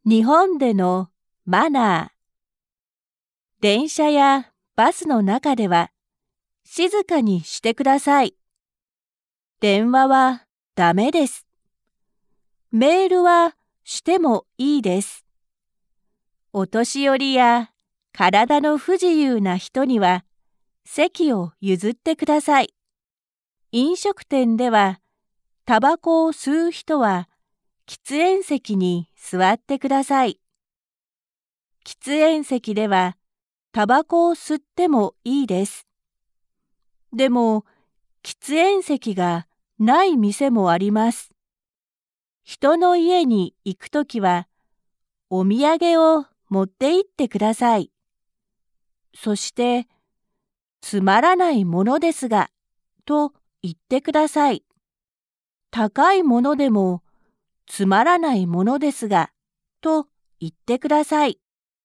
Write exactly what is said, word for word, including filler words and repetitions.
日本でのマナー。電車やバスの中では静かにしてください。電話はダメです。メールはしてもいいです。お年寄りや体の不自由な人には席を譲ってください。飲食店ではタバコを吸う人は喫煙席に座ってください。喫煙席ではタバコを吸ってもいいです。でも、喫煙席がない店もあります。人の家に行くときは、お土産を持って行ってください。そして、つまらないものですが、と言ってください。高いものでも、つまらないものですが、と言ってください。